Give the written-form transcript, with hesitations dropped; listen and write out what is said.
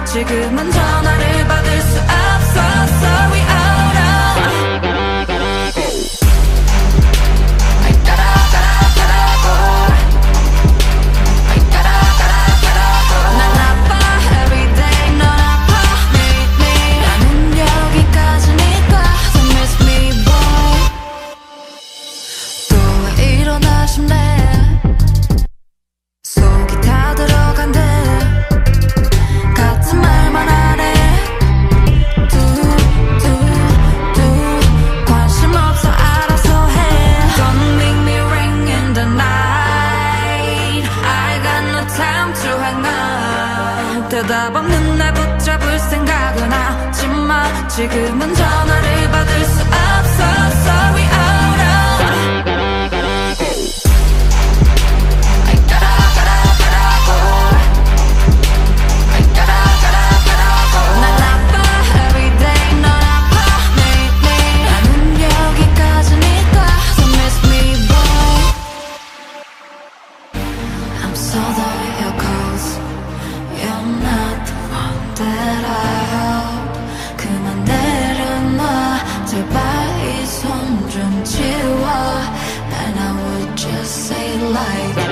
지금은 전화를 받을 수 없어. Sorry out of I gotta go. I gotta go. 난 아파 everyday 넌 아파 매일매일. 나는 여기까지니까 Don't miss me boy. 또 왜 이러나 싶네. 속이 다 들어간대. 같은 말만 하네. 관심 없어 알아서 해. Don't make me ring in the night. I got no time to hang up. 대답 없는 날 붙잡을 생각은 하지마. 지금은 전화를 받을 수 없어. Sorry out of I gotta go. I gotta go. 난 아파 everyday 넌 아파 매일매일. 나는 여기까지니까 Don't miss me boy. I'm so sorry you're close. You're not the one that I hope. 그만 내려놔 제발 이 손 좀 치워. And I would just say like